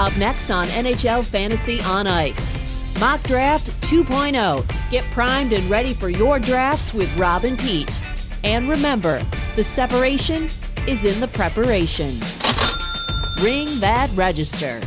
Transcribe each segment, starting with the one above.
Up next on NHL Fantasy on Ice, Mock Draft 2.0. Get primed and ready for your drafts with Rob and Pete. And remember, the separation is in the preparation. Ring that register.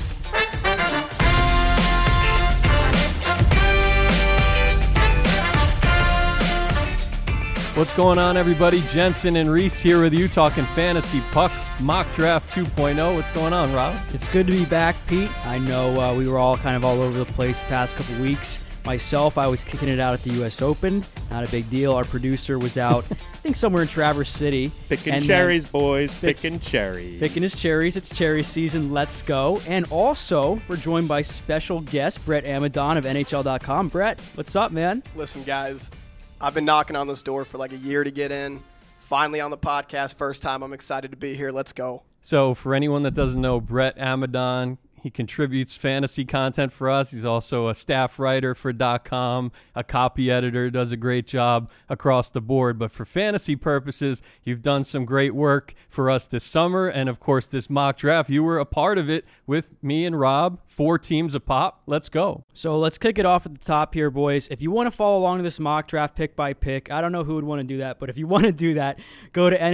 What's going on, everybody? Jensen and Reese here with you talking fantasy pucks, Mock Draft 2.0. What's going on, Rob? It's good to be back, Pete. I know we were all kind of all over the place the past couple weeks. Myself, I was kicking it out at the U.S. Open. Not a big deal. Our producer was out, I think, somewhere in Traverse City. Picking cherries, boys. Picking cherries. Picking his cherries. It's cherry season. Let's go. And also, we're joined by special guest, Brett Amadon of NHL.com. Brett, what's up, man? Listen, guys, I've been knocking on this door for like a year to get in. Finally on the podcast, first time. I'm excited to be here. Let's go. So for anyone that doesn't know, Brett Amadon, he contributes fantasy content for us. He's also a staff writer for .com, a copy editor, does a great job across the board. But for fantasy purposes, you've done some great work for us this summer. And, of course, this mock draft, you were a part of it with me and Rob. 4 teams a pop. Let's go. So let's kick it off at the top here, boys. If you want to follow along to this mock draft pick by pick, I don't know who would want to do that, but if you want to do that, go to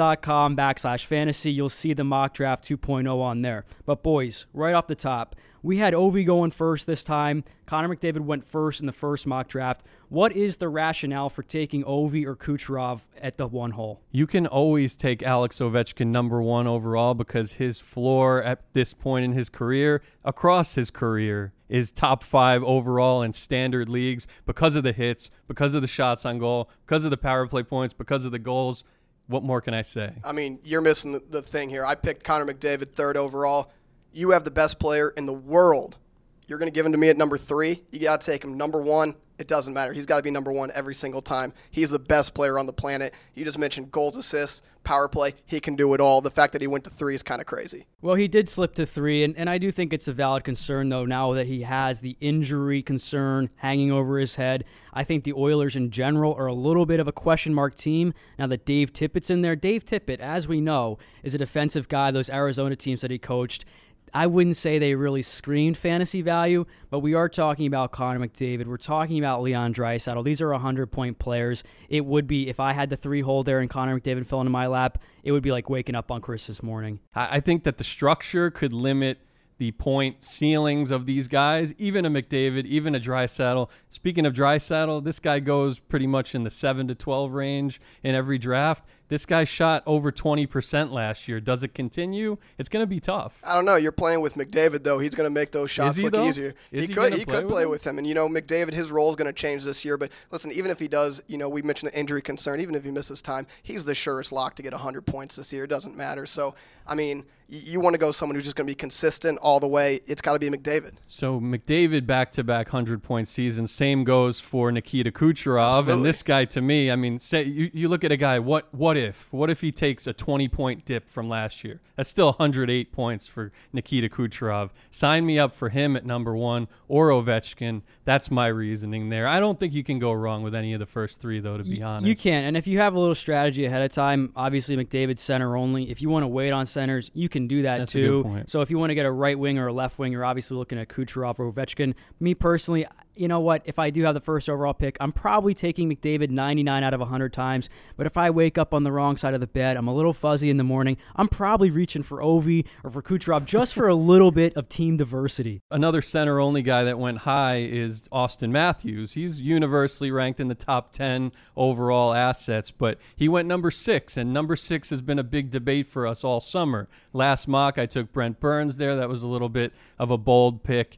NHL.com/fantasy. You'll see the mock draft 2.0 on there. But, boys, right off the top, we had Ovi going first this time. Connor McDavid went first in the first mock draft. What is the rationale for taking Ovi or Kucherov at the 1 hole? You can always take Alex Ovechkin number 1 overall because his floor at this point in his career, across his career, is top 5 overall in standard leagues because of the hits, because of the shots on goal, because of the power play points, because of the goals. What more can I say? I mean, you're missing the thing here. I picked Connor McDavid 3rd overall. You have the best player in the world. You're going to give him to me at number 3. You got to take him number 1. It doesn't matter. He's got to be number 1 every single time. He's the best player on the planet. You just mentioned goals, assists, power play. He can do it all. The fact that he went to 3 is kind of crazy. Well, he did slip to 3, and I do think it's a valid concern, though, now that he has the injury concern hanging over his head. I think the Oilers in general are a little bit of a question mark team now that Dave Tippett's in there. Dave Tippett, as we know, is a defensive guy. Those Arizona teams that he coached, I wouldn't say they really screamed fantasy value, but we are talking about Connor McDavid. We're talking about Leon Draisaitl. These are 100-point players. It would be, if I had the 3 hole there and Connor McDavid fell into my lap, it would be like waking up on Christmas morning. I think that the structure could limit the point ceilings of these guys, even a McDavid, even a Draisaitl. Speaking of Draisaitl, this guy goes pretty much in the 7 to 12 range in every draft. This guy shot over 20% last year. Does it continue? It's going to be tough. I don't know. You're playing with McDavid, though. He's going to make those shots look easier. He could play with him. And, McDavid, his role is going to change this year. But, listen, even if he does, we mentioned the injury concern. Even if he misses time, he's the surest lock to get 100 points this year. It doesn't matter. So, I mean, you want to go someone who's just going to be consistent all the way. It's got to be McDavid. So, McDavid back-to-back 100-point season. Same goes for Nikita Kucherov. Absolutely. And this guy, to me, I mean, say you look at a guy, what if he takes a 20-point dip from last year? That's still 108 points for Nikita Kucherov. Sign me up for him at number 1 or Ovechkin. That's my reasoning there. I don't think you can go wrong with any of the first 3, though, to be honest. You can, and if you have a little strategy ahead of time, obviously McDavid center only. If you want to wait on centers, you can do that That's too. A good point. So if you want to get a right wing or a left wing, you're obviously looking at Kucherov or Ovechkin. Me personally, you know what? If I do have the first overall pick, I'm probably taking McDavid 99 out of 100 times. But if I wake up on the wrong side of the bed, I'm a little fuzzy in the morning, I'm probably reaching for Ovi or for Kucherov just for a little bit of team diversity. Another center-only guy that went high is Austin Matthews. He's universally ranked in the top 10 overall assets, but he went number 6, and number 6 has been a big debate for us all summer. Last mock, I took Brent Burns there. That was a little bit of a bold pick.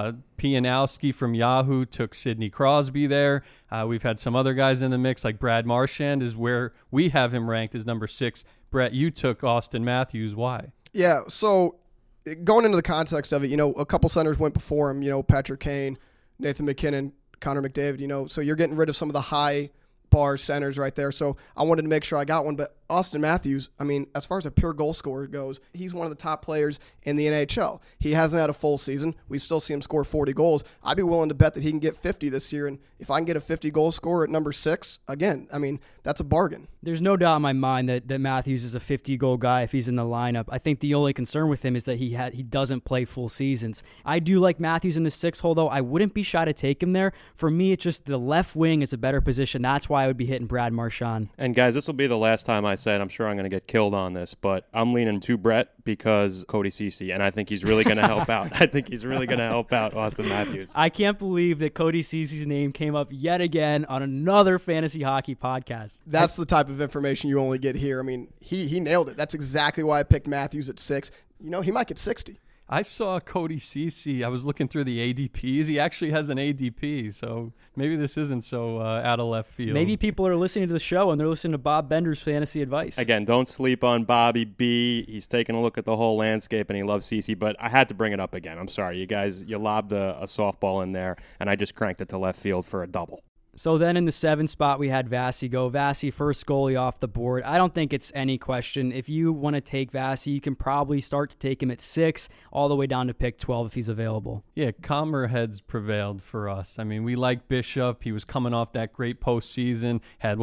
Pianowski from Yahoo took Sidney Crosby there. We've had some other guys in the mix, like Brad Marchand is where we have him ranked as number 6. Brett, you took Austin Matthews. Why? Yeah, so going into the context of it, a couple centers went before him, Patrick Kane, Nathan McKinnon, Connor McDavid, so you're getting rid of some of the high bar centers right there. So I wanted to make sure I got one. But Austin Matthews, I mean, as far as a pure goal scorer goes, he's one of the top players in the NHL. He hasn't had a full season. We still see him score 40 goals. I'd be willing to bet that he can get 50 this year. And if I can get a 50 goal scorer at number 6, again, I mean, that's a bargain. There's no doubt in my mind that Matthews is a 50-goal guy if he's in the lineup. I think the only concern with him is that he doesn't play full seasons. I do like Matthews in the 6 hole, though. I wouldn't be shy to take him there. For me, it's just the left wing is a better position. That's why I would be hitting Brad Marchand. And guys, this will be the last time I said I'm sure I'm going to get killed on this, but I'm leaning to Brett because Cody Ceci, and I think he's really going to help out. I think he's really going to help out Austin Matthews. I can't believe that Cody Ceci's name came up yet again on another fantasy hockey podcast. That's the type of information you only get here. I mean, he nailed it. That's exactly why I picked Matthews at 6. You know, he might get 60. I saw Cody Ceci. I was looking through the ADPs. He actually has an ADP, so maybe this isn't so out of left field. Maybe people are listening to the show and they're listening to Bob Bender's fantasy advice. Again, don't sleep on Bobby B. He's taking a look at the whole landscape, and he loves Ceci, but I had to bring it up again. I'm sorry, you guys. You lobbed a softball in there, and I just cranked it to left field for a double. So then in the 7 spot, we had Vasi go. Vasi, first goalie off the board. I don't think it's any question. If you want to take Vasi, you can probably start to take him at 6, all the way down to pick 12 if he's available. Yeah, calmer heads prevailed for us. I mean, we like Bishop. He was coming off that great postseason. Had,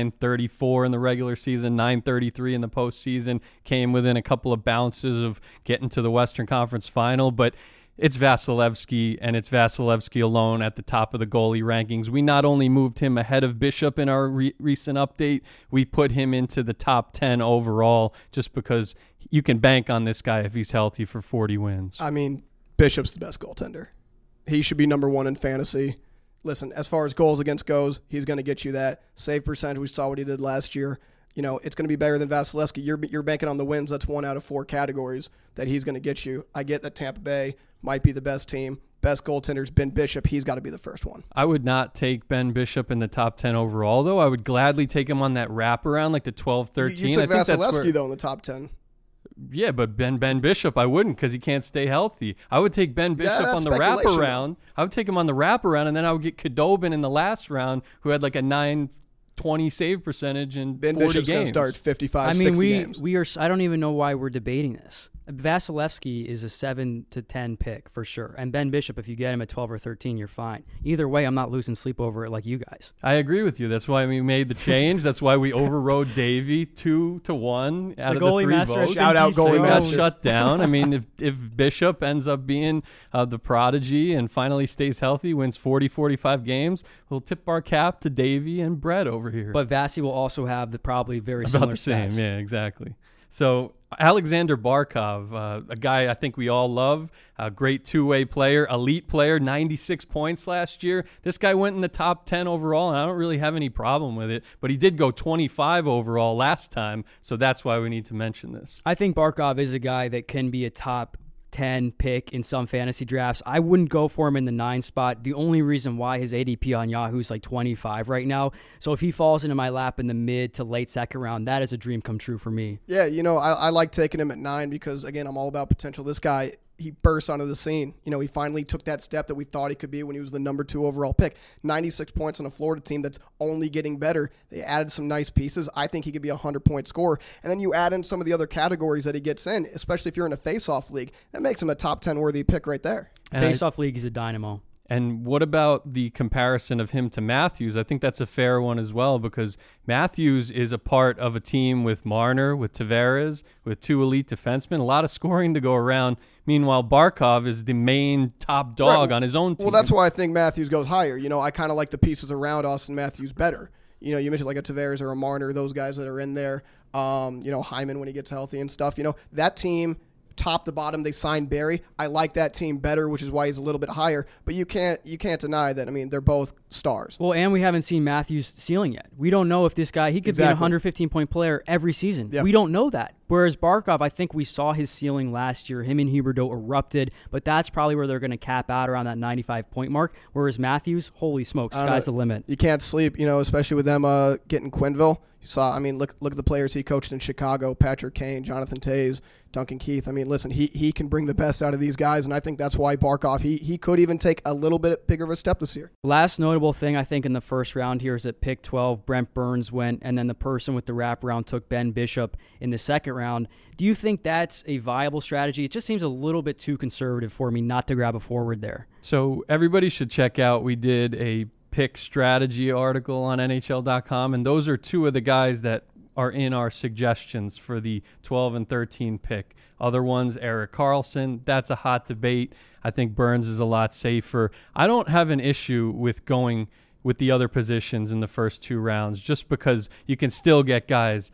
934 in the regular season, 933 in the postseason. Came within a couple of bounces of getting to the Western Conference Final, but it's Vasilevsky, and it's Vasilevsky alone at the top of the goalie rankings. We not only moved him ahead of Bishop in our recent update, we put him into the top 10 overall just because you can bank on this guy if he's healthy for 40 wins. I mean, Bishop's the best goaltender. He should be number 1 in fantasy. Listen, as far as goals against goes, he's going to get you that. Save percentage, we saw what he did last year. You know, it's going to be better than Vasilevsky. You're banking on the wins. That's 1 out of 4 categories that he's going to get you. I get that Tampa Bay might be the best team. Best goaltender's Ben Bishop. He's got to be the first one. I would not take Ben Bishop in the top 10 overall, though. I would gladly take him on that wraparound, like the 12-13. You took Vasilevsky, though, in the top 10. Yeah, but Ben Bishop, I wouldn't because he can't stay healthy. I would take Ben Bishop on the wraparound. I would take him on the wraparound, and then I would get Khudobin in the last round, who had like a 920 save percentage in 40 games. Ben Bishop's going to start 55, 60 games. We are. I don't even know why we're debating this. Vasilevsky is a 7 to 10 pick for sure. And Ben Bishop, if you get him at 12 or 13, you're fine. Either way, I'm not losing sleep over it like you guys. I agree with you. That's why we made the change. That's why we overrode Davey 2-1 out of the 3 votes. Shout out goalie master. Shut down. I mean, if Bishop ends up being the prodigy and finally stays healthy, wins 40, 45 games, we'll tip our cap to Davey and Brett over here. But Vasi will also have the probably very about similar the same. stats. Yeah, exactly. So Alexander Barkov, a guy I think we all love, a great two-way player, elite player, 96 points last year. This guy went in the top 10 overall, and I don't really have any problem with it, but he did go 25 overall last time, so that's why we need to mention this. I think Barkov is a guy that can be a top 10 pick in some fantasy drafts. I wouldn't go for him in the 9 spot. The only reason why his ADP on Yahoo is like 25 right now. So if he falls into my lap in the mid to late second round, that is a dream come true for me. Yeah, you know, I like taking him at 9 because, again, I'm all about potential. This guy, he burst onto the scene. You know, he finally took that step that we thought he could be when he was the number 2 overall pick. 96 points on a Florida team that's only getting better. They added some nice pieces. I think he could be a 100-point scorer. And then you add in some of the other categories that he gets in, especially if you're in a face-off league. That makes him a top 10 worthy pick right there. Face-off league, he's a dynamo. And what about the comparison of him to Matthews? I think that's a fair one as well because Matthews is a part of a team with Marner, with Tavares, with 2 elite defensemen, a lot of scoring to go around. Meanwhile, Barkov is the main top dog on his own team. Well, that's why I think Matthews goes higher. You know, I kind of like the pieces around Austin Matthews better. You know, you mentioned like a Tavares or a Marner, those guys that are in there. You know, Hyman when he gets healthy and stuff. You know, that team, top to bottom, they signed Barry. I like that team better, which is why he's a little bit higher. But you can't deny that. I mean, they're both stars. Well, and we haven't seen Matthews' ceiling yet. We don't know if this guy, he could be a 115-point player every season. Yep. We don't know that. Whereas Barkov, I think we saw his ceiling last year. Him and Huberdeau erupted, but that's probably where they're going to cap out around that 95-point mark. Whereas Matthews, holy smokes, sky's the limit. You can't sleep, you know, especially with them getting Quenneville. Look at the players he coached in Chicago: Patrick Kane, Jonathan Toews, Duncan Keith. Listen, he can bring the best out of these guys, and I think that's why Barkov, he could even take a little bit bigger of a step this year. Last notable thing I think in the first round here is at pick 12, Brent Burns went, and then the person with the wraparound took Ben Bishop in the second round. Do you think that's a viable strategy? It just seems a little bit too conservative for me not to grab a forward there. So everybody should check out, we did a pick strategy article on NHL.com, and those are two of the guys that are in our suggestions for the 12 and 13 pick. Other ones, Erik Karlsson, that's a hot debate. I think Burns is a lot safer. I don't have an issue with going with the other positions in the first 2 rounds, just because you can still get guys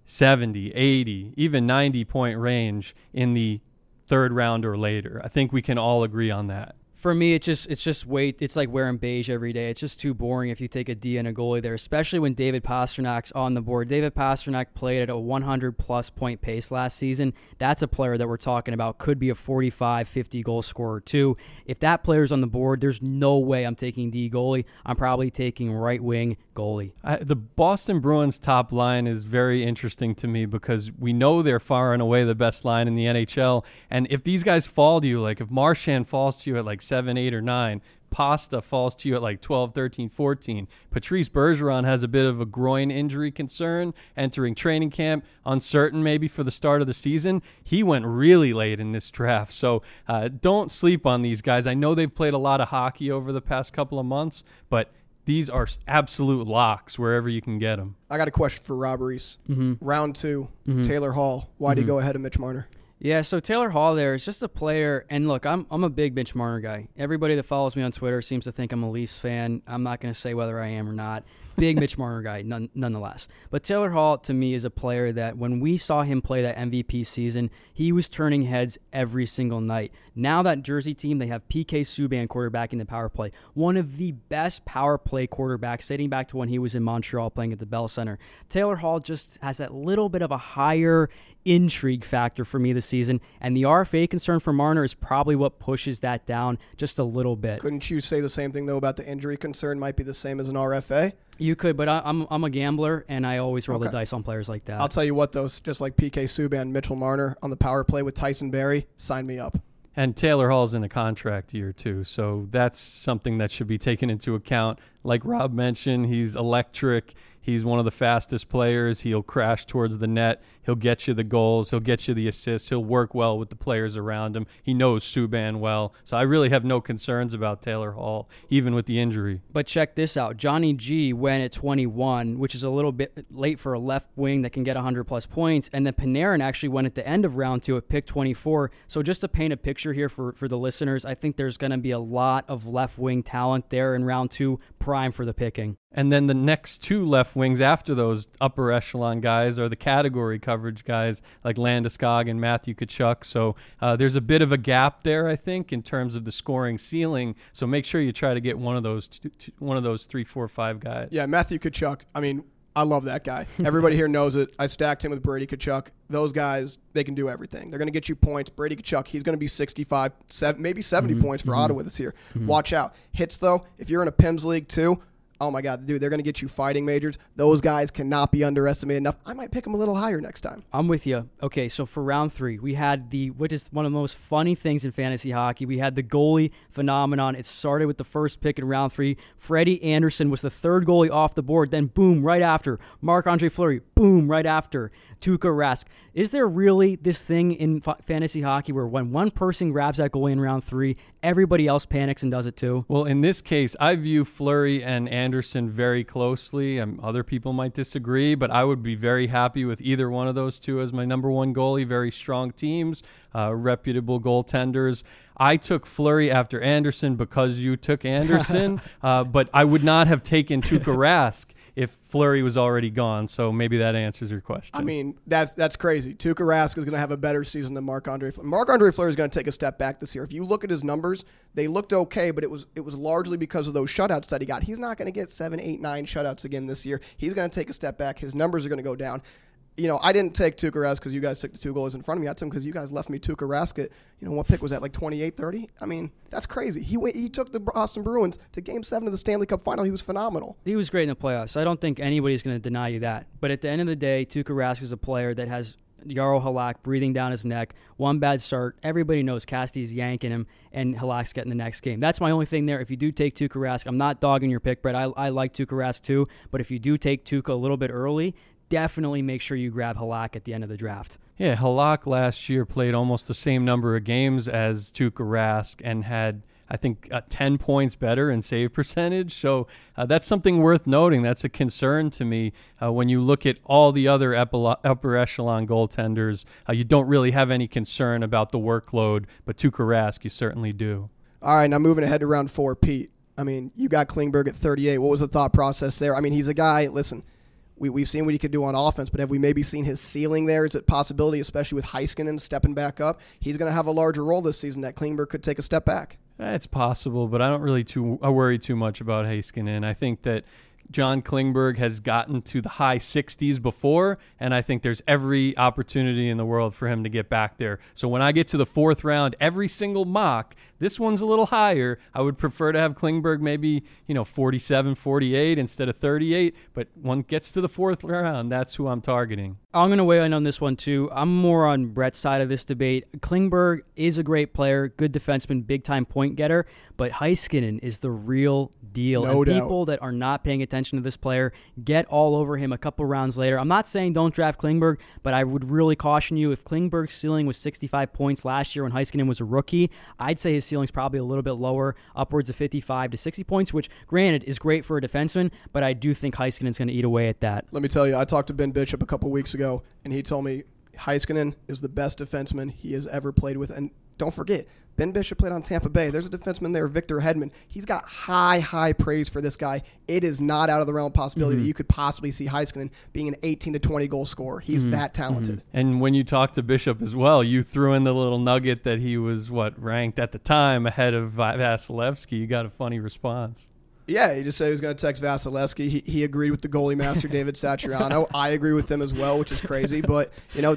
70, 80, even 90-point range in the third round or later. I think we can all agree on that. For me, it's just weight. It's like wearing beige every day. It's just too boring if you take a D and a goalie there, especially when David Pasternak's on the board. David Pastrnak played at a 100-plus point pace last season. That's a player that we're talking about. Could be a 45, 50-goal scorer, too. If that player's on the board, there's no way I'm taking D goalie. I'm probably taking right-wing goalie. The Boston Bruins top line is very interesting to me because we know they're far and away the best line in the NHL. And if these guys fall to you, like if Marchand falls to you at like 7, 8, or 9, Pasta falls to you at like 12, 13, 14. Patrice Bergeron has a bit of a groin injury concern entering training camp, uncertain maybe for the start of the season. He went really late in this draft, so don't sleep on these guys. I know they've played a lot of hockey over the past couple of months, but these are absolute locks wherever you can get them. I got a question for Rob Reese. Round 2, Taylor Hall. Why do you go ahead of Mitch Marner? Yeah, so Taylor Hall there is just a player, and look, I'm a big Mitch Marner guy. Everybody that follows me on Twitter seems to think I'm a Leafs fan. I'm not going to say whether I am or not. Big Mitch Marner guy, nonetheless. But Taylor Hall, to me, is a player that when we saw him play that MVP season, he was turning heads every single night. Now that Jersey team, they have PK Subban quarterbacking the power play. One of the best power play quarterbacks dating back to when he was in Montreal playing at the Bell Center. Taylor Hall just has that little bit of a higher intrigue factor for me this season, and the RFA concern for Marner is probably what pushes that down just a little bit. Couldn't you say the same thing, though, about the injury concern might be the same as an RFA? You could, but I'm a gambler, and I always roll the dice on players like that. I'll tell you what, though, just like PK Subban, Mitchell Marner on the power play with Tyson Barrie, sign me up. And Taylor Hall's in a contract year, too, so that's something that should be taken into account. Like Rob mentioned, he's electric. He's one of the fastest players. He'll crash towards the net. He'll get you the goals. He'll get you the assists. He'll work well with the players around him. He knows Subban well. So I really have no concerns about Taylor Hall, even with the injury. But check this out. Johnny G went at 21, which is a little bit late for a left wing that can get 100-plus points. And then Panarin actually went at the end of round 2 at pick 24. So just to paint a picture here for the listeners, I think there's going to be a lot of left wing talent there in round 2, prime for the picking. And then the next 2 left wings after those upper echelon guys are the category coverage guys like Landeskog and Matthew Tkachuk. So there's a bit of a gap there, I think, in terms of the scoring ceiling. So make sure you try to get one of those 3, 4, 5 guys. Yeah, Matthew Tkachuk. I love that guy. Everybody here knows it. I stacked him with Brady Tkachuk. Those guys, they can do everything. They're going to get you points. Brady Tkachuk, he's going to be 65, maybe 70 points for Ottawa this year. Watch out. Hits, though, if you're in a PIMS league, too, oh, my God, dude, they're going to get you fighting majors. Those guys cannot be underestimated enough. I might pick them a little higher next time. I'm with you. Okay, so for round 3, we had which is one of the most funny things in fantasy hockey, we had the goalie phenomenon. It started with the first pick in round 3. Freddie Anderson was the third goalie off the board. Then, boom, right after. Marc-Andre Fleury, boom, right after. Tuukka Rask. Is there really this thing in fantasy hockey where when one person grabs that goalie in round 3, everybody else panics and does it too? Well, in this case, I view Fleury and Anderson very closely. Other people might disagree, but I would be very happy with either one of those two as my number one goalie. Very strong teams, reputable goaltenders. I took Fleury after Anderson because you took Anderson, but I would not have taken Tuukka Rask if Fleury was already gone. So maybe that answers your question. That's crazy. Tuukka Rask is going to have a better season than Marc-Andre Fleury. Marc-Andre Fleury is going to take a step back this year. If you look at his numbers, they looked okay, but it was largely because of those shutouts that he got. He's not going to get 7, 8, 9 shutouts again this year. He's going to take a step back. His numbers are going to go down. I didn't take Tuukka Rask because you guys took the 2 goalies in front of me. I took him because you guys left me Tuukka Rask at, what pick was that, like 28, 30? I mean, that's crazy. He took the Boston Bruins to Game 7 of the Stanley Cup Final. He was phenomenal. He was great in the playoffs. I don't think anybody's going to deny you that. But at the end of the day, Tuukka Rask is a player that has Jarro Halak breathing down his neck. One bad start. Everybody knows Cassidy's yanking him, and Halak's getting the next game. That's my only thing there. If you do take Tuukka Rask, I'm not dogging your pick, Brett. I like Tuukka Rask too. But if you do take Tuukka a little bit early, definitely make sure you grab Halak at the end of the draft. Yeah, Halak last year played almost the same number of games as Tuukka Rask and had, I think, 10 points better in save percentage. So that's something worth noting. That's a concern to me. When you look at all the other upper echelon goaltenders, you don't really have any concern about the workload, but Tuukka Rask, you certainly do. All right, now moving ahead to round 4, Pete. I mean, you got Klingberg at 38. What was the thought process there? I mean, he's a guy, listen, we've seen what he could do on offense, but have we maybe seen his ceiling there? Is it a possibility, especially with Heiskanen stepping back up? He's going to have a larger role this season that Klingberg could take a step back. It's possible, but I don't really worry too much about Heiskanen. I think that John Klingberg has gotten to the high 60s before, and I think there's every opportunity in the world for him to get back there. So when I get to the 4th round, every single mock, this one's a little higher. I would prefer to have Klingberg maybe, 47, 48 instead of 38, but when it gets to the 4th round, that's who I'm targeting. I'm going to weigh in on this one too. I'm more on Brett's side of this debate. Klingberg is a great player, good defenseman, big-time point getter, but Heiskanen is the real deal. No doubt. People that are not paying attention to this player get all over him a couple rounds later. I'm not saying don't draft Klingberg, but I would really caution you. If Klingberg's ceiling was 65 points last year when Heiskanen was a rookie, I'd say his ceiling's probably a little bit lower, upwards of 55 to 60 points, which, granted, is great for a defenseman, but I do think Heiskanen's going to eat away at that. Let me tell you, I talked to Ben Bishop a couple weeks ago, and he told me Heiskanen is the best defenseman he has ever played with. And don't forget, Ben Bishop played on Tampa Bay. There's a defenseman there, Victor Hedman. He's got high praise for this guy. It is not out of the realm of possibility that you could possibly see Heiskanen being an 18 to 20 goal scorer. He's that talented. And when you talk to Bishop as well, you threw in the little nugget that he was, ranked at the time ahead of Vasilevsky. You got a funny response. Yeah, he just said he was going to text Vasilevsky. He agreed with the goalie master, David Satriano. I agree with him as well, which is crazy. But,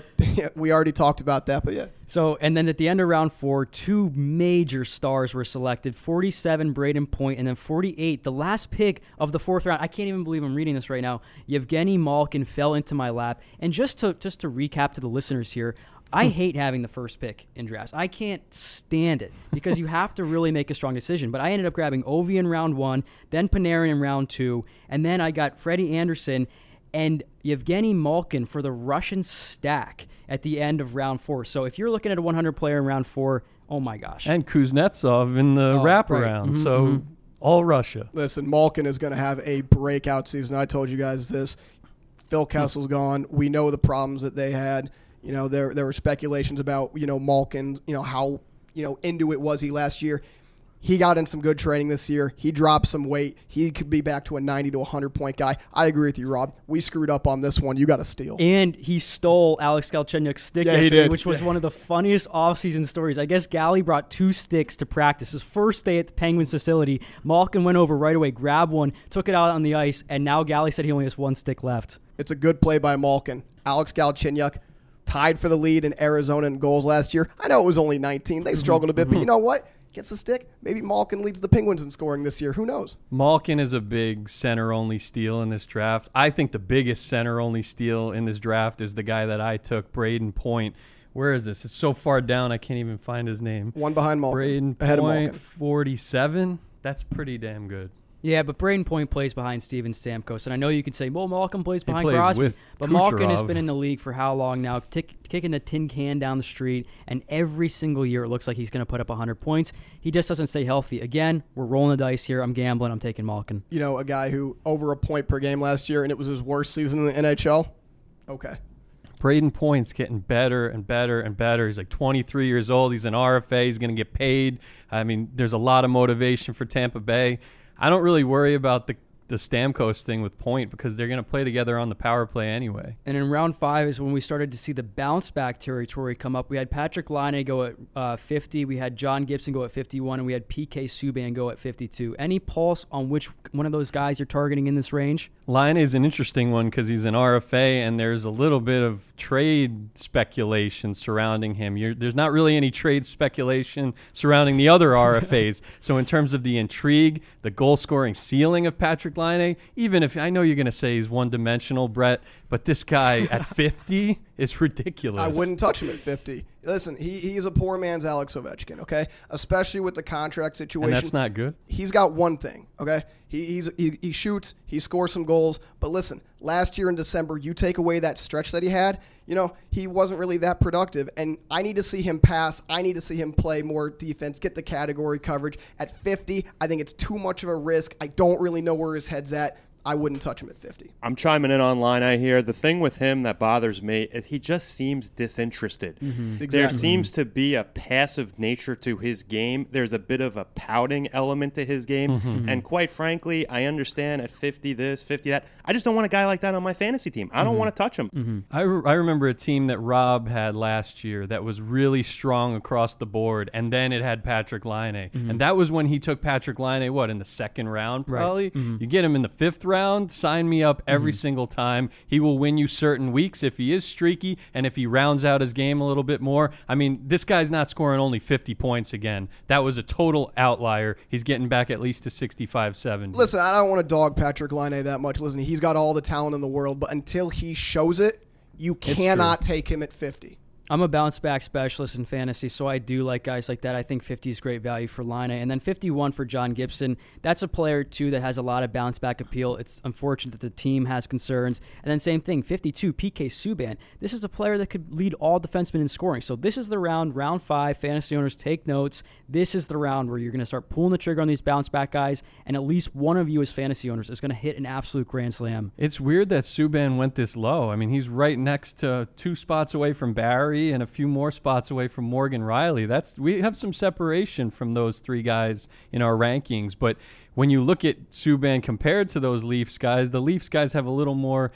we already talked about that. But, yeah. So, and then at the end of round 4, 2 major stars were selected. 47, Braden Point, and then 48, the last pick of the 4th round. I can't even believe I'm reading this right now. Yevgeny Malkin fell into my lap. And just to recap to the listeners here, I hate having the first pick in drafts. I can't stand it because you have to really make a strong decision. But I ended up grabbing Ovi in round 1, then Panarin in round 2, and then I got Freddie Anderson and Yevgeny Malkin for the Russian stack at the end of round 4. So if you're looking at a 100 player in round 4, oh my gosh. And Kuznetsov in the wraparound. Right. So all Russia. Listen, Malkin is going to have a breakout season. I told you guys this. Phil Kessel's gone. We know the problems that they had. There were speculations about, Malkin, how, into it was he last year. He got in some good training this year. He dropped some weight. He could be back to a 90 to 100-point guy. I agree with you, Rob. We screwed up on this one. You got to steal. And he stole Alex Galchenyuk's stick yesterday, which was one of the funniest offseason stories. I guess Gally brought 2 sticks to practice. His first day at the Penguins facility, Malkin went over right away, grabbed one, took it out on the ice, and now Gally said he only has 1 stick left. It's a good play by Malkin. Alex Galchenyuk tied for the lead in Arizona in goals last year. I know it was only 19. They struggled a bit, but you know what? Gets the stick. Maybe Malkin leads the Penguins in scoring this year. Who knows? Malkin is a big center-only steal in this draft. I think the biggest center-only steal in this draft is the guy that I took, Braden Point. Where is this? It's so far down I can't even find his name. One behind Malkin. Braden ahead Point, of Malkin. 47. That's pretty damn good. Yeah, but Braden Point plays behind Steven Stamkos. And I know you can say, well, Malkin plays behind plays Crosby. with But Kucherov. Malkin has been in the league for how long now, kicking the tin can down the street. And every single year it looks like he's going to put up 100 points. He just doesn't stay healthy. Again, we're rolling the dice here. I'm gambling. I'm taking Malkin. A guy who over a point per game last year, and it was his worst season in the NHL? Okay. Braden Point's getting better and better and better. He's like 23 years old. He's an RFA. He's going to get paid. I mean, there's a lot of motivation for Tampa Bay. I don't really worry about the Stamkos thing with Point because they're going to play together on the power play anyway. And in round 5 is when we started to see the bounce back territory come up. We had Patrick Laine go at 50, we had John Gibson go at 51, and we had PK Subban go at 52. Any pulse on which one of those guys you're targeting in this range? Laine is an interesting one because he's an RFA, and there's a little bit of trade speculation surrounding him. There's not really any trade speculation surrounding the other RFAs. So in terms of the intrigue, the goal-scoring ceiling of Patrick Laine, even if I know you're going to say he's one-dimensional, Brett, but this guy at 50 is ridiculous. I wouldn't touch him at 50. Listen, he's a poor man's Alex Ovechkin, okay? Especially with the contract situation. And that's not good. He's got one thing, okay? He shoots, he scores some goals, but listen, last year in December, you take away that stretch that he had, he wasn't really that productive, and I need to see him pass. I need to see him play more defense, get the category coverage. At 50, I think it's too much of a risk. I don't really know where his head's at. I wouldn't touch him at 50. I'm chiming in online. I hear the thing with him that bothers me is he just seems disinterested. Exactly. There seems to be a passive nature to his game. There's a bit of a pouting element to his game. And quite frankly, I understand at 50 this, 50 that. I just don't want a guy like that on my fantasy team. I don't want to touch him. I remember a team that Rob had last year that was really strong across the board, and then it had Patrick Laine. And that was when he took Patrick Laine, in the second round probably? Right. You get him in the 5th round, sign me up every single time. He will win you certain weeks if he is streaky and if he rounds out his game a little bit more. I mean, this guy's not scoring only 50 points again. That was a total outlier. He's getting back at least to 65, 70. Listen, I don't want to dog Patrick Laine that much. Listen, he's got all the talent in the world, but until he shows it, you cannot take him at 50. I'm a bounce back specialist in fantasy, so I do like guys like that. I think 50 is great value for Laine. And then 51 for John Gibson. That's a player, too, that has a lot of bounce back appeal. It's unfortunate that the team has concerns. And then same thing, 52, PK Subban. This is a player that could lead all defensemen in scoring. So this is the round 5. Fantasy owners, take notes. This is the round where you're going to start pulling the trigger on these bounce back guys, and at least one of you as fantasy owners is going to hit an absolute grand slam. It's weird that Subban went this low. I mean, he's right next to 2 spots away from Barry and a few more spots away from Morgan Riley. We have some separation from those 3 guys in our rankings, but when you look at Subban compared to those Leafs guys, the Leafs guys have a little more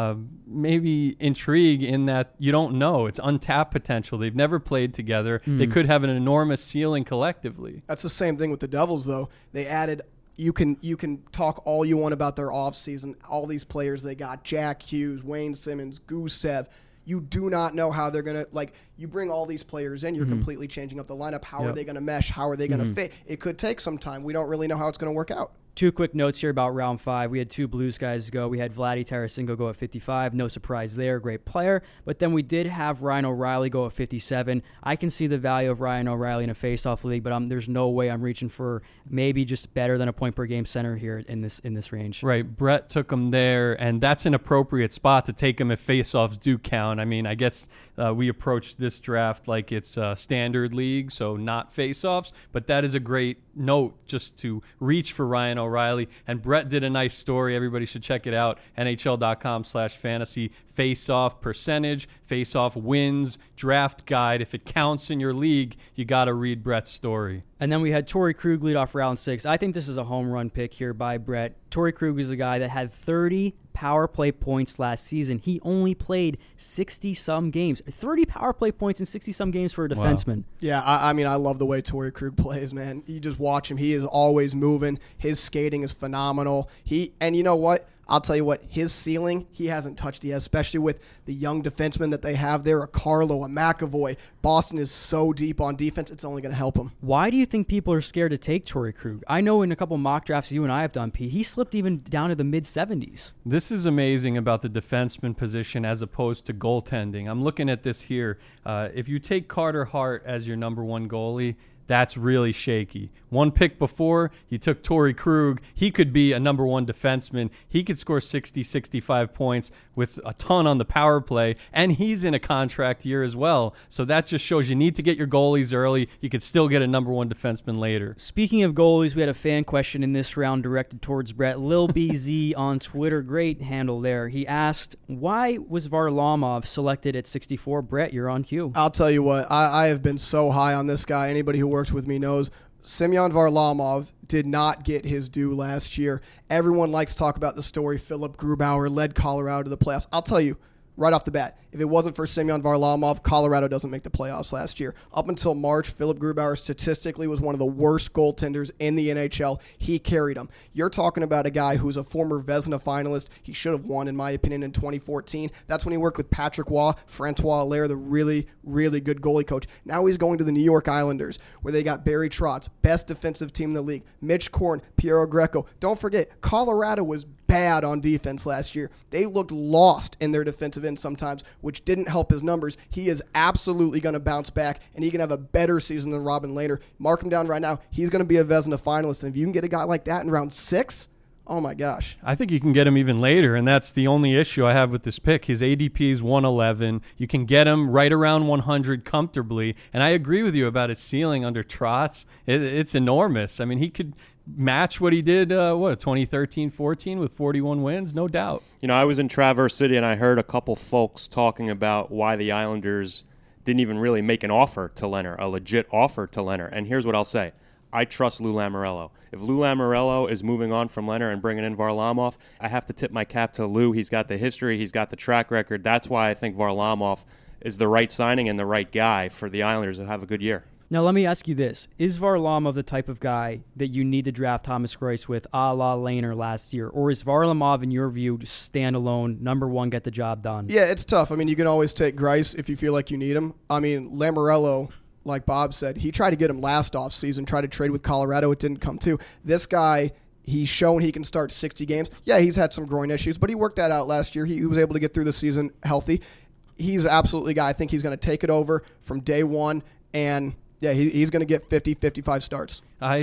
maybe intrigue in that you don't know. It's untapped potential. They've never played together. They could have an enormous ceiling collectively. That's the same thing with the Devils, though. They added You can talk all you want about their offseason, all these players they got, Jack Hughes, Wayne Simmons, Gusev. You do not know how they're going to, you bring all these players in, you're completely changing up the lineup. How are they going to mesh? How are they going to fit? It could take some time. We don't really know how it's going to work out. 2 quick notes here about round 5. We had 2 Blues guys go. We had Vladdy Tarasenko go at 55. No surprise there. Great player. But then we did have Ryan O'Reilly go at 57. I can see the value of Ryan O'Reilly in a face-off league, but there's no way I'm reaching for maybe just better than a point-per-game center here in this range. Right. Brett took him there, and that's an appropriate spot to take him if face-offs do count. I mean, I guess we approached this draft like it's a standard league, so not face-offs, but that is a great note just to reach for Ryan O'Reilly. And Brett did a nice story. Everybody should check it out. NHL.com/fantasy. Face-off percentage, face-off wins, draft guide. If it counts in your league, you got to read Brett's story. And then we had Torrey Krug lead off round 6. I think this is a home run pick here by Brett. Torrey Krug is a guy that had 30 power play points last season. He only played 60-some games. 30 power play points in 60-some games for a defenseman. Wow. Yeah, I mean, I love the way Torrey Krug plays, man. You just watch him. He is always moving. His skating is phenomenal. And you know what? I'll tell you what, his ceiling, he hasn't touched yet, especially with the young defensemen that they have there, a Carlo, a McAvoy. Boston is so deep on defense, it's only going to help him. Why do you think people are scared to take Torrey Krug? I know in a couple mock drafts you and I have done, Pete, he slipped even down to the mid-70s. This is amazing about the defenseman position as opposed to goaltending. I'm looking at this here. If you take Carter Hart as your number 1 goalie, that's really shaky. 1 pick before, you took Torrey Krug. He could be a number 1 defenseman. He could score 60, 65 points with a ton on the power play, and he's in a contract year as well. So that just shows you need to get your goalies early. You could still get a number 1 defenseman later. Speaking of goalies, we had a fan question in this round directed towards Brett. Lil BZ on Twitter, great handle there. He asked, why was Varlamov selected at 64? Brett, you're on cue. I'll tell you what, I have been so high on this guy. Anybody who works with me knows Semyon Varlamov did not get his due last year. Everyone likes to talk about the story Philip Grubauer led Colorado to the playoffs. I'll tell you, right off the bat, if it wasn't for Semyon Varlamov, Colorado doesn't make the playoffs last year. Up until March, Philip Grubauer statistically was one of the worst goaltenders in the NHL. He carried them. You're talking about a guy who's a former Vezina finalist. He should have won, in my opinion, in 2014. That's when he worked with Patrick Waugh, Francois Allaire, the really, really good goalie coach. Now he's going to the New York Islanders, where they got Barry Trotz, best defensive team in the league, Mitch Korn, Piero Greco. Don't forget, Colorado was bad on defense last year. They looked lost in their defensive end sometimes, which didn't help his numbers. He is absolutely going to bounce back, and he can have a better season than Robin Lehner. Mark him down right now. He's going to be a Vezina finalist, and if you can get a guy like that in round 6, oh my gosh. I think you can get him even later, and that's the only issue I have with this pick. His ADP is 111. You can get him right around 100 comfortably, and I agree with you about his ceiling under Trotz. It's enormous. I mean, he could match what he did, 2013-14 with 41 wins, no doubt. You know, I was in Traverse City, and I heard a couple folks talking about why the Islanders didn't even really make an offer to Lehner, a legit offer to Lehner. And here's what I'll say. I trust Lou Lamoriello. If Lou Lamoriello is moving on from Lehner and bringing in Varlamov, I have to tip my cap to Lou. He's got the history. He's got the track record. That's why I think Varlamov is the right signing and the right guy for the Islanders to have a good year. Now, let me ask you this. Is Varlamov the type of guy that you need to draft Thomas Greiss with a la Lehner last year? Or is Varlamov, in your view, just standalone, number one, get the job done? Yeah, it's tough. I mean, you can always take Greiss if you feel like you need him. I mean, Lamoriello, like Bob said, he tried to get him last offseason, tried to trade with Colorado. It didn't come to. This guy, he's shown he can start 60 games. Yeah, he's had some groin issues, but he worked that out last year. He was able to get through the season healthy. He's absolutely a guy. I think he's going to take it over from day one, and yeah, he's going to get 50, 55 starts.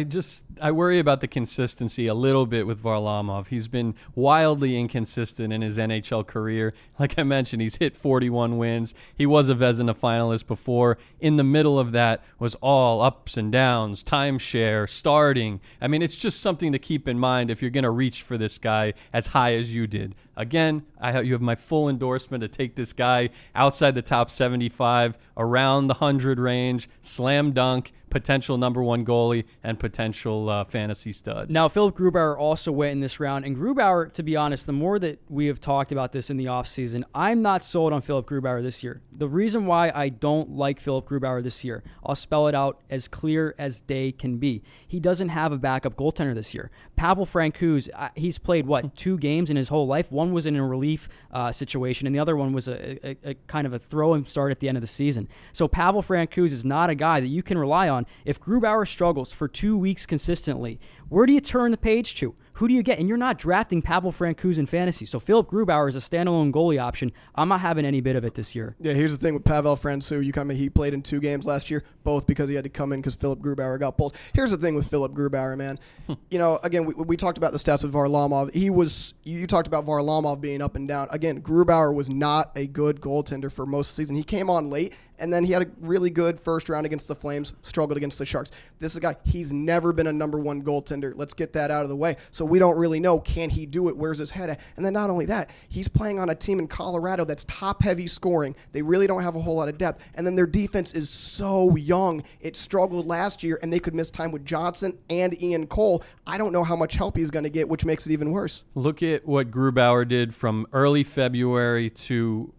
I worry about the consistency a little bit with Varlamov. He's been wildly inconsistent in his NHL career. Like I mentioned, he's hit 41 wins. He was a Vezina finalist before. In the middle of that was all ups and downs, timeshare, starting. I mean, it's just something to keep in mind if you're going to reach for this guy as high as you did. Again, you have my full endorsement to take this guy outside the top 75, around the 100 range, slam dunk, potential number one goalie, and potential fantasy stud. Now, Philip Grubauer also went in this round. And Grubauer, to be honest, the more that we have talked about this in the offseason, I'm not sold on Philip Grubauer this year. The reason why I don't like Philip Grubauer this year, I'll spell it out as clear as day can be. He doesn't have a backup goaltender this year. Pavel Francouz, he's played, 2 games in his whole life? One was in a relief situation, and the other one was a kind of a throw-in start at the end of the season. So Pavel Francouz is not a guy that you can rely on. If Grubauer struggles for 2 weeks consistently, where do you turn the page to? Who do you get? And you're not drafting Pavel Francouz in fantasy. So Philip Grubauer is a standalone goalie option. I'm not having any bit of it this year. Yeah, here's the thing with Pavel Francouz. He played in 2 games last year, both because he had to come in because Philip Grubauer got pulled. Here's the thing with Philip Grubauer, man. Again, we talked about the stats with Varlamov. You talked about Varlamov being up and down. Again, Grubauer was not a good goaltender for most of the season. He came on late, and then he had a really good first round against the Flames, struggled against the Sharks. This is a guy, he's never been a number one goaltender. Let's get that out of the way. So we don't really know, can he do it? Where's his head at? And then not only that, he's playing on a team in Colorado that's top-heavy scoring. They really don't have a whole lot of depth. And then their defense is so young. It struggled last year, and they could miss time with Johnson and Ian Cole. I don't know how much help he's going to get, which makes it even worse. Look at what Grubauer did from early February to,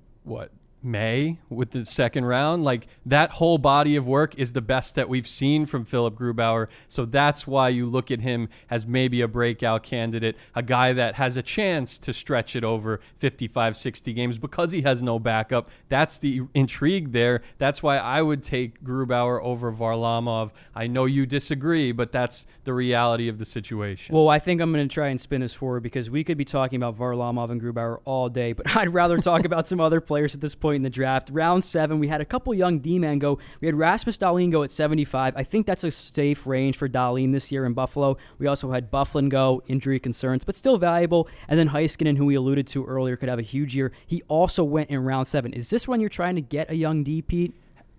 May with the second round. Like, that whole body of work is the best that we've seen from Philip Grubauer. So that's why you look at him as maybe a breakout candidate, a guy that has a chance to stretch it over 55, 60 games because he has no backup. That's the intrigue there. That's why I would take Grubauer over Varlamov. I know you disagree, but that's the reality of the situation. Well, I think I'm going to try and spin this forward because we could be talking about Varlamov and Grubauer all day, but I'd rather talk about some other players at this point in the draft. Round 7, we had a couple young D-men go. We had Rasmus Dahlin go at 75. I think that's a safe range for Dahlin this year in Buffalo. We also had Bufflin go, injury concerns, but still valuable. And then Heiskanen, who we alluded to earlier, could have a huge year. He also went in round 7. Is this when you're trying to get a young D, Pete?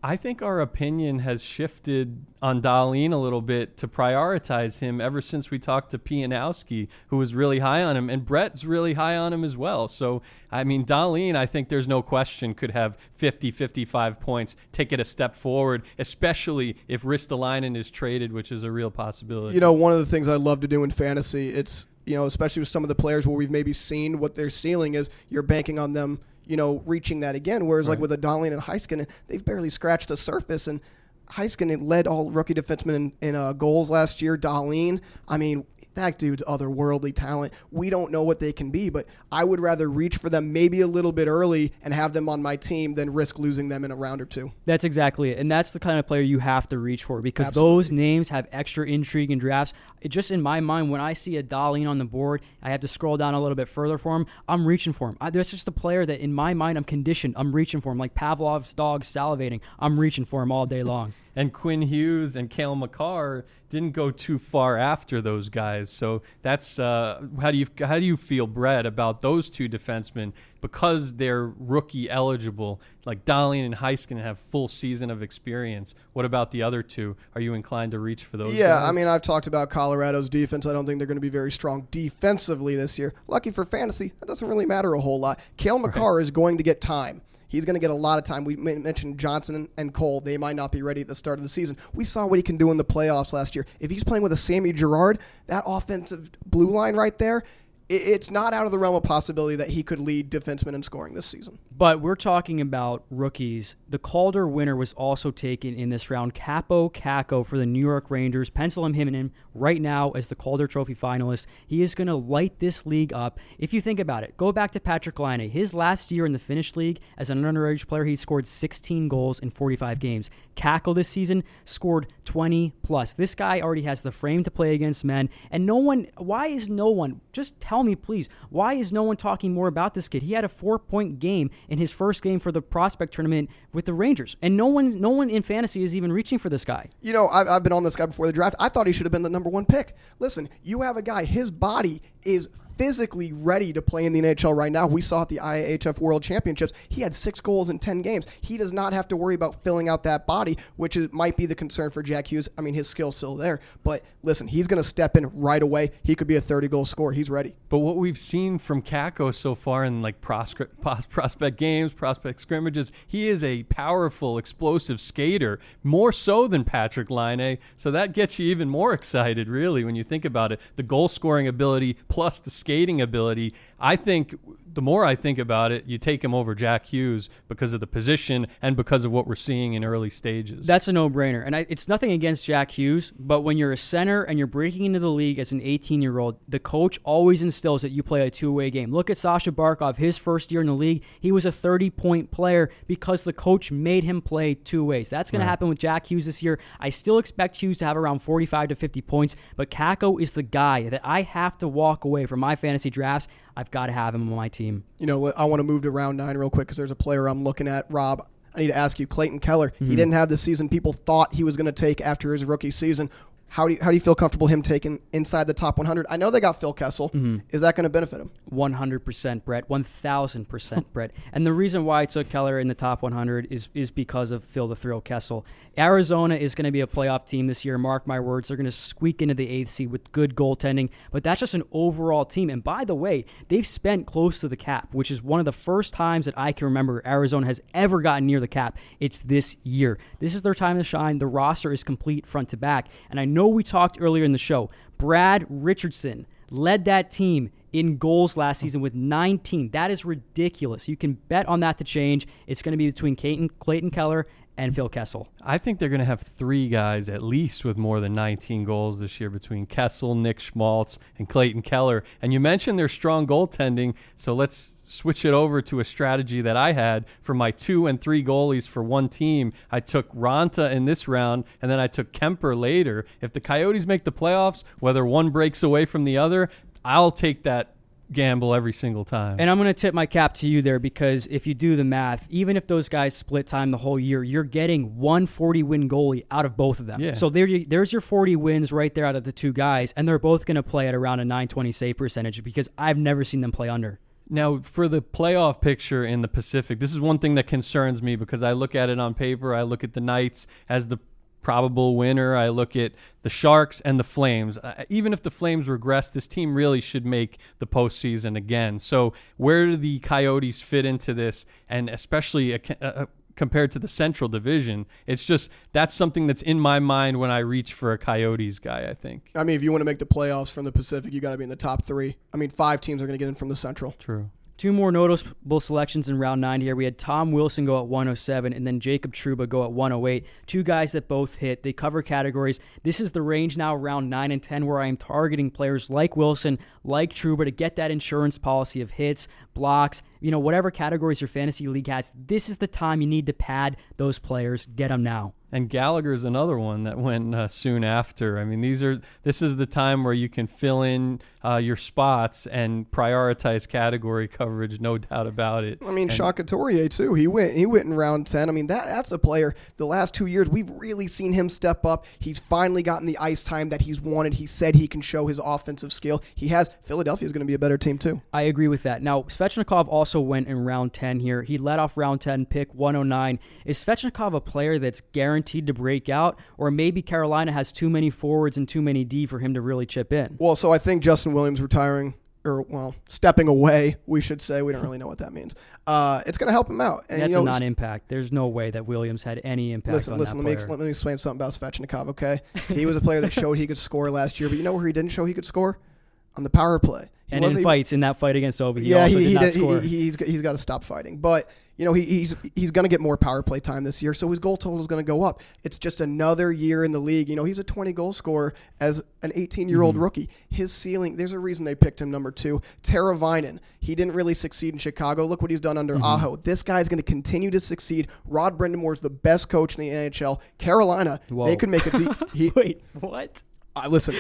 I think our opinion has shifted on Dahlin a little bit to prioritize him ever since we talked to Pianowski, who was really high on him, and Brett's really high on him as well. So, I mean, Dahlin, I think there's no question, could have 50, 55 points, take it a step forward, especially if Ristolainen is traded, which is a real possibility. You know, one of the things I love to do in fantasy, it's, you know, especially with some of the players where we've maybe seen what their ceiling is, you're banking on them, you know, reaching that again. Whereas like with a Dahlin and Heiskanen, they've barely scratched the surface. And Heiskanen led all rookie defensemen in goals last year. Dahlin, I mean, that dude's otherworldly talent. We don't know what they can be, but I would rather reach for them maybe a little bit early and have them on my team than risk losing them in a round or two. That's exactly it. And that's the kind of player you have to reach for, because Absolutely. Those names have extra intrigue in drafts. It just, in my mind, when I see a Dahlin on the board, I have to scroll down a little bit further for him. I'm reaching for him. That's just a player that, in my mind, I'm conditioned. I'm reaching for him. Like Pavlov's dog salivating. I'm reaching for him all day long. And Quinn Hughes and Cale Makar didn't go too far after those guys. So that's how do you feel, Brett, about those two defensemen, because they're rookie eligible? Like Dahlin and Heiskanen have full season of experience. What about the other two? Are you inclined to reach for those? Yeah, guys? I mean, I've talked about Colorado's defense. I don't think they're going to be very strong defensively this year. Lucky for fantasy, that doesn't really matter a whole lot. Cale Makar is going to get time. He's going to get a lot of time. We mentioned Johnson and Cole. They might not be ready at the start of the season. We saw what he can do in the playoffs last year. If he's playing with a Sammy Girard, that offensive blue line right there, it's not out of the realm of possibility that he could lead defensemen in scoring this season. But we're talking about rookies. The Calder winner was also taken in this round, Capo Kakko for the New York Rangers. Pencil him in right now as the Calder Trophy finalist. He is going to light this league up. If you think about it, go back to Patrick Laine. His last year in the Finnish league as an underage player, he scored 16 goals in 45 games. Kakko this season scored 20 plus. This guy already has the frame to play against men. And just tell me, please, why is no one talking more about this kid? He had a 4-point game in his first game for the prospect tournament with the Rangers, and no one in fantasy is even reaching for this guy. You know, I've been on this guy before the draft. I thought he should have been the number one pick. Listen, you have a guy, his body is physically ready to play in the NHL right now. We saw at the IIHF World Championships, he had 6 goals in 10 games. He does not have to worry about filling out that body, which might be the concern for Jack Hughes. I mean, his skill's still there. But listen, he's going to step in right away. He could be a 30-goal scorer. He's ready. But what we've seen from Kakko so far in like prospect games, prospect scrimmages, he is a powerful, explosive skater, more so than Patrick Laine. So that gets you even more excited, really, when you think about it. The goal-scoring ability plus the skating ability. I think the more I think about it, you take him over Jack Hughes because of the position and because of what we're seeing in early stages. That's a no-brainer. And it's nothing against Jack Hughes, but when you're a center and you're breaking into the league as an 18-year-old, the coach always instills that you play a two-way game. Look at Sasha Barkov. His first year in the league, he was a 30-point player because the coach made him play two ways. That's going to happen with Jack Hughes this year. I still expect Hughes to have around 45 to 50 points, but Kakko is the guy that I have to walk away from my fantasy drafts. I've got to have him on my team. You know, I want to move to round 9 real quick because there's a player I'm looking at. Rob, I need to ask you, Clayton Keller. He didn't have the season people thought he was going to take after his rookie season. How do you feel comfortable him taking inside the top 100? I know they got Phil Kessel. Is that going to benefit him? 100%, Brett. 1,000%, Brett. And the reason why I took Keller in the top 100 is because of Phil the Thrill Kessel. Arizona is going to be a playoff team this year. Mark my words. They're going to squeak into the 8th seed with good goaltending. But that's just an overall team. And by the way, they've spent close to the cap, which is one of the first times that I can remember Arizona has ever gotten near the cap. It's this year. This is their time to shine. The roster is complete front to back. And I know we talked earlier in the show, Brad Richardson led that team in goals last season with 19. That is ridiculous. You can bet on that to change. It's going to be between Clayton Keller and Phil Kessel. I think they're going to have 3 guys at least with more than 19 goals this year between Kessel, Nick Schmaltz, and Clayton Keller. And you mentioned their strong goaltending, so let's switch it over to a strategy that I had for my 2 and 3 goalies for one team. I took Ranta in this round, and then I took Kemper later. If the Coyotes make the playoffs, whether one breaks away from the other, I'll take that gamble every single time. And I'm going to tip my cap to you there, because if you do the math, even if those guys split time the whole year, you're getting 140-win goalie out of both of them. Yeah. So there's your 40 wins right there out of the 2 guys, and they're both going to play at around a .920 save percentage because I've never seen them play under. Now, for the playoff picture in the Pacific, this is one thing that concerns me because I look at it on paper. I look at the Knights as the probable winner. I look at the Sharks and the Flames. Even if the Flames regress, this team really should make the postseason again. So where do the Coyotes fit into this? And especially compared to the Central Division, it's just that's something that's in my mind when I reach for a Coyotes guy, I think. I mean, if you want to make the playoffs from the Pacific, you got to be in the top 3. I mean, 5 teams are going to get in from the Central. True. 2 more noticeable selections in round 9 here. We had Tom Wilson go at 107 and then Jacob Trouba go at 108. 2 guys that both hit. They cover categories. This is the range now, round 9 and 10, where I am targeting players like Wilson, like Trouba, to get that insurance policy of hits, blocks, whatever categories your fantasy league has. This is the time you need to pad those players. Get them now. And Gallagher's another one that went soon after. I mean, this is the time where you can fill in your spots and prioritize category coverage, no doubt about it. I mean, Sean Couturier too. He went in round 10. I mean, that's a player. The last 2 years, we've really seen him step up. He's finally gotten the ice time that he's wanted. He said he can show his offensive skill. He has. Philadelphia is going to be a better team too. I agree with that. Now, Svechnikov also went in round 10 here. He led off round 10, pick 109. Is Svechnikov a player that's guaranteed to break out, or maybe Carolina has too many forwards and too many D for him to really chip in? Well, so I think Justin Williams retiring, or stepping away, we should say. We don't really know what that means. It's going to help him out. And, that's a non-impact. There's no way that Williams had any impact on that player. Let me explain something about Svechnikov, okay? He was a player that showed he could score last year, but you know where he didn't show he could score? On the power play. And in that fight against Ovi, he also did not score. He's got to stop fighting. But he's going to get more power play time this year, so his goal total is going to go up. It's just another year in the league. He's a 20-goal scorer as an 18-year-old rookie. His ceiling, there's a reason they picked him number 2. Tara Vinen, he didn't really succeed in Chicago. Look what he's done under Aho. This guy's going to continue to succeed. Rod Brind'Amour is the best coach in the NHL. Carolina, they could make a Wait, what? Listen,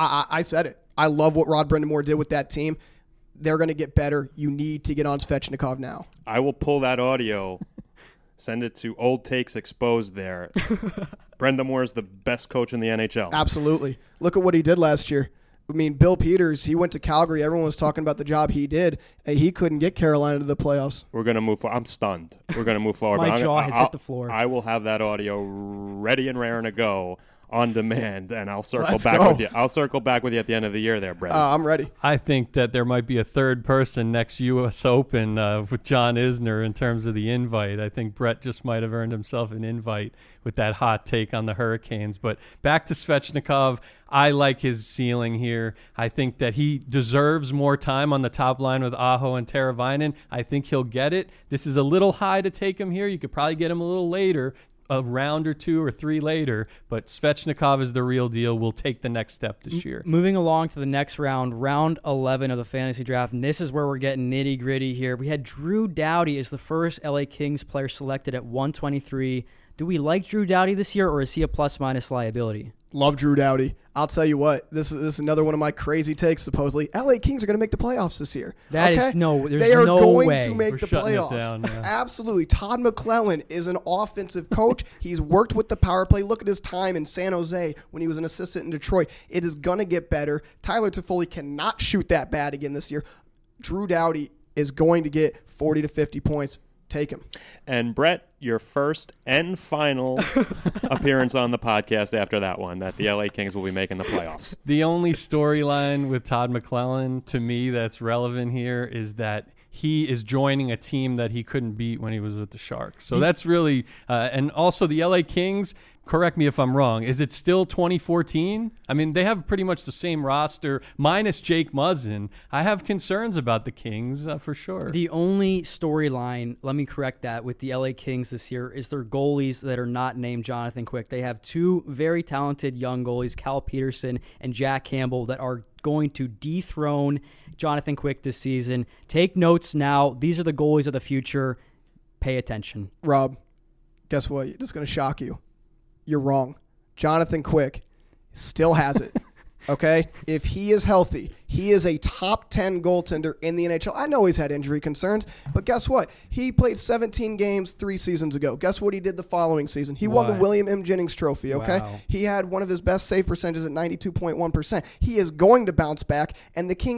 I said it. I love what Rod Brind'Amour did with that team. They're going to get better. You need to get on Svechnikov now. I will pull that audio, send it to Old Takes Exposed there. Brind'Amour is the best coach in the NHL. Absolutely. Look at what he did last year. I mean, Bill Peters, he went to Calgary. Everyone was talking about the job he did, and he couldn't get Carolina to the playoffs. We're going to move forward. I'm stunned. We're going to move forward. My jaw has hit the floor. I will have that audio ready and raring to go on demand, and I'll circle back with you. I'll circle back with you at the end of the year there, Brett. I'm ready. I think that there might be a third person next U.S. Open with John Isner in terms of the invite. I think Brett just might have earned himself an invite with that hot take on the Hurricanes. But back to Svechnikov, I like his ceiling here. I think that he deserves more time on the top line with Aho and Teravainen. I think he'll get it. This is a little high to take him here. You could probably get him a little later, a round or 2 or 3 later, but Svechnikov is the real deal. We'll take the next step this year. Moving along to the next round, round 11 of the fantasy draft, and this is where we're getting nitty-gritty here. We had Drew Doughty as the first LA Kings player selected at 123. Do we like Drew Doughty this year, or is he a plus-minus liability? Love Drew Doughty. I'll tell you what, this is another one of my crazy takes, supposedly. LA Kings are going to make the playoffs this year. They are no way. going to make the playoffs. Down, yeah. Absolutely. Todd McClellan is an offensive coach. He's worked with the power play. Look at his time in San Jose when he was an assistant in Detroit. It is going to get better. Tyler Toffoli cannot shoot that bad again this year. Drew Doughty is going to get 40 to 50 points. Take him. And Brett, your first and final appearance on the podcast after that one, that the LA Kings will be making the playoffs. The only storyline with Todd McClellan to me that's relevant here is that he is joining a team that he couldn't beat when he was with the Sharks. So that's really and also the LA Kings, correct me if I'm wrong, is it still 2014? I mean, they have pretty much the same roster, minus Jake Muzzin. I have concerns about the Kings for sure. The only storyline, let me correct that, with the LA Kings this year is their goalies that are not named Jonathan Quick. They have 2 very talented young goalies, Cal Peterson and Jack Campbell, that are going to dethrone Jonathan Quick this season. Take notes now. These are the goalies of the future. Pay attention. Rob, guess what? This is going to shock you. You're wrong. Jonathan Quick still has it. Okay? If he is healthy, he is a top 10 goaltender in the NHL. I know he's had injury concerns, but guess what? He played 17 games 3 seasons ago. Guess what he did the following season? He won the William M. Jennings Trophy, okay? Wow. He had one of his best save percentages at 92.1%. He is going to bounce back, and the Kings,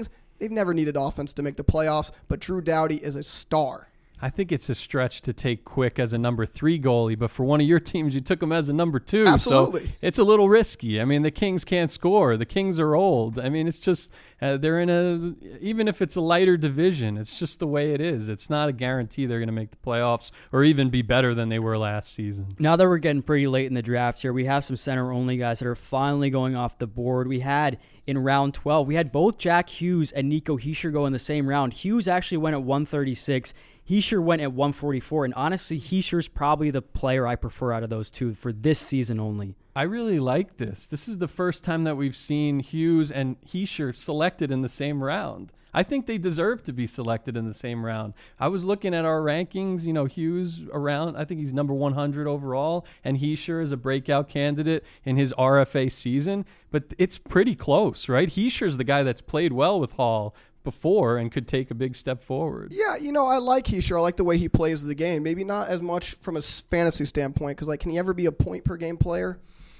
They've never needed offense to make the playoffs, but Drew Doughty is a star. I think it's a stretch to take Quick as a number 3 goalie, but for one of your teams, you took him as a number 2. Absolutely. So it's a little risky. I mean, the Kings can't score. The Kings are old. I mean, it's just they're in even if it's a lighter division, it's just the way it is. It's not a guarantee they're going to make the playoffs or even be better than they were last season. Now that we're getting pretty late in the draft here, we have some center-only guys that are finally going off the board. We had in round 12, we had both Jack Hughes and Nico Hischier go in the same round. Hughes actually went at 136. Hischier went at 144, and honestly, Hischier's probably the player I prefer out of those two for this season only. I really like this. This is the first time that we've seen Hughes and Hischier selected in the same round. I think they deserve to be selected in the same round. I was looking at our rankings, Hughes around, I think he's number 100 overall, and Hischier is a breakout candidate in his RFA season, but it's pretty close, right? Hischier's the guy that's played well with Hall before and could take a big step forward. Yeah, I like Hischier. I like the way he plays the game. Maybe not as much from a fantasy standpoint, because can he ever be a point-per-game player?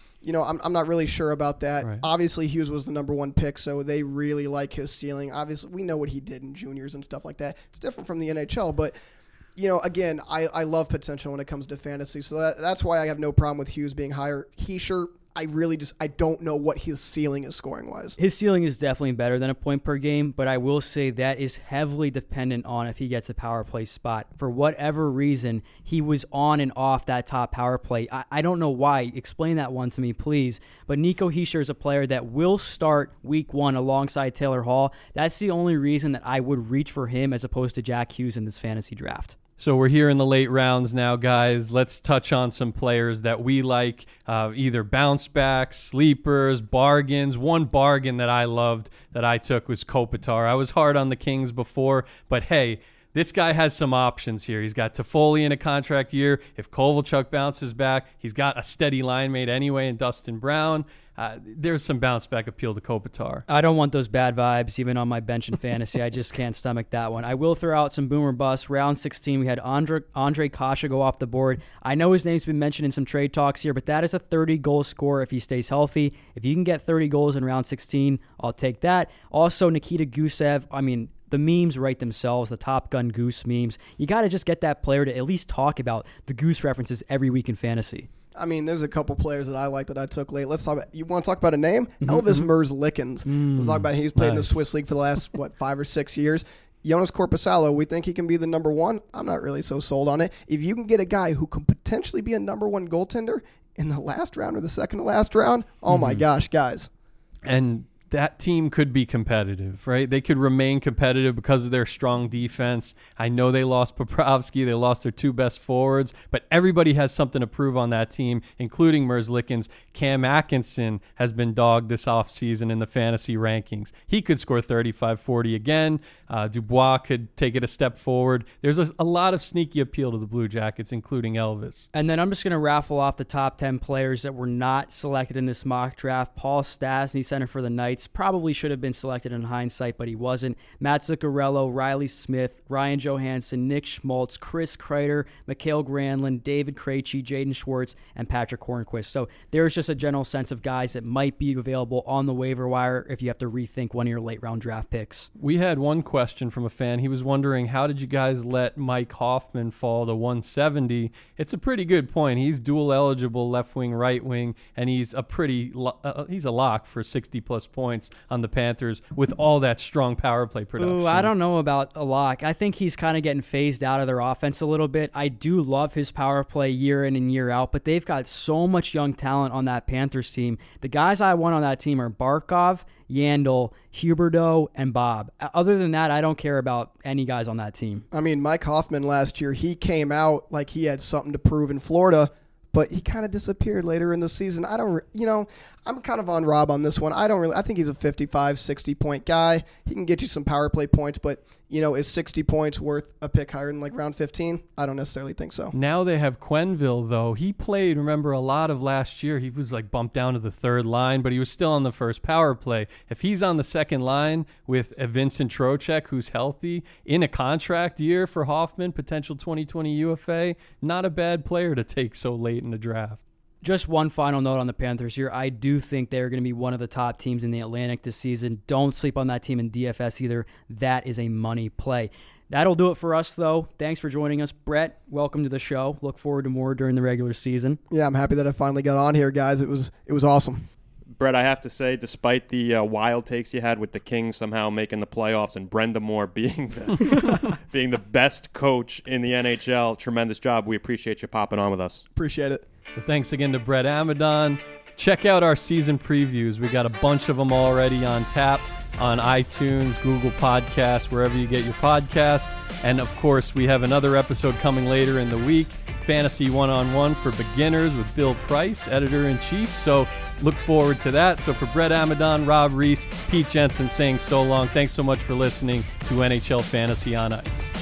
I'm not really sure about that. Right. Obviously, Hughes was the number 1 pick, so they really like his ceiling. Obviously, we know what he did in juniors and stuff like that. It's different from the NHL, but, again, I love potential when it comes to fantasy, so that's why I have no problem with Hughes being higher. Hischier, I don't know what his ceiling is scoring-wise. His ceiling is definitely better than a point per game, but I will say that is heavily dependent on if he gets a power play spot. For whatever reason, he was on and off that top power play. I don't know why. Explain that one to me, please. But Nico Hischier is a player that will start week 1 alongside Taylor Hall. That's the only reason that I would reach for him as opposed to Jack Hughes in this fantasy draft. So we're here in the late rounds now, guys. Let's touch on some players that we like, either bounce backs, sleepers, bargains. One bargain that I loved that I took was Kopitar. I was hard on the Kings before, but hey, this guy has some options here. He's got Toffoli in a contract year. If Kovalchuk bounces back, he's got a steady line mate anyway in Dustin Brown. There's some bounce back appeal to Kopitar. I don't want those bad vibes even on my bench in fantasy. I just can't stomach that one. I will throw out some boomer busts. Round 16, we had Andre Kasha go off the board. I know his name's been mentioned in some trade talks here, but that is a 30-goal scorer if he stays healthy. If you can get 30 goals in round 16, I'll take that. Also, Nikita Gusev, the memes write themselves, the Top Gun Goose memes. You got to just get that player to at least talk about the Goose references every week in fantasy. There's a couple players that I like that I took late. Let's talk about, you want to talk about a name? Elvis Merzlikins. Let's talk about, he's played in the Swiss League for the last, 5 or 6 years. Jonas Korpisalo, we think he can be the number 1. I'm not really so sold on it. If you can get a guy who could potentially be a number 1 goaltender in the last round or the second to last round, oh my gosh, guys. And that team could be competitive, right? They could remain competitive because of their strong defense. I know they lost Bobrovsky. They lost their 2 best forwards, but everybody has something to prove on that team, including Merzlikins. Cam Atkinson has been dogged this offseason in the fantasy rankings. He could score 35-40 again. Dubois could take it a step forward. There's a lot of sneaky appeal to the Blue Jackets, including Elvis. And then I'm just going to raffle off the top 10 players that were not selected in this mock draft. Paul Stastny, center for the Knights, probably should have been selected in hindsight, but he wasn't. Matt Zuccarello, Riley Smith, Ryan Johansson, Nick Schmaltz, Chris Kreider, Mikhail Granlund, David Krejci, Jaden Schwartz, and Patrick Hornquist. So there's just a general sense of guys that might be available on the waiver wire if you have to rethink one of your late round draft picks. We had one question from a fan. He was wondering, how did you guys let Mike Hoffman fall to 170? It's a pretty good point. He's dual eligible left wing, right wing, and he's a lock for 60 plus points on the Panthers with all that strong power play production. Ooh, I don't know about a lock. I think he's kind of getting phased out of their offense a little bit. I do love his power play year in and year out, but they've got so much young talent on that Panthers team. The guys I want on that team are Barkov, Yandel, Huberdeau, and Bob. Other than that, I don't care about any guys on that team. Mike Hoffman last year, he came out like he had something to prove in Florida, but he kind of disappeared later in the season. I'm kind of on Rob on this one. I think he's a 55, 60-point guy. He can get you some power play points, but, is 60 points worth a pick higher than round 15? I don't necessarily think so. Now they have Quenneville, though. He played, remember, a lot of last year. He was bumped down to the third line, but he was still on the first power play. If he's on the second line with a Vincent Trocheck, who's healthy, in a contract year for Hoffman, potential 2020 UFA, not a bad player to take so late in the draft. Just one final note on the Panthers here. I do think they're going to be one of the top teams in the Atlantic this season. Don't sleep on that team in DFS either. That is a money play. That'll do it for us, though. Thanks for joining us. Brett, welcome to the show. Look forward to more during the regular season. Yeah, I'm happy that I finally got on here, guys. It was awesome. Brett, I have to say, despite the wild takes you had with the Kings somehow making the playoffs and Brenda Moore being being the best coach in the NHL, tremendous job. We appreciate you popping on with us. Appreciate it. So thanks again to Brett Amadon. Check out our season previews. We got a bunch of them already on tap on iTunes, Google Podcasts, wherever you get your podcasts. And, of course, we have another episode coming later in the week, Fantasy One-on-One for Beginners with Bill Price, Editor-in-Chief. So look forward to that. So for Brett Amadon, Rob Reese, Pete Jensen saying so long. Thanks so much for listening to NHL Fantasy on Ice.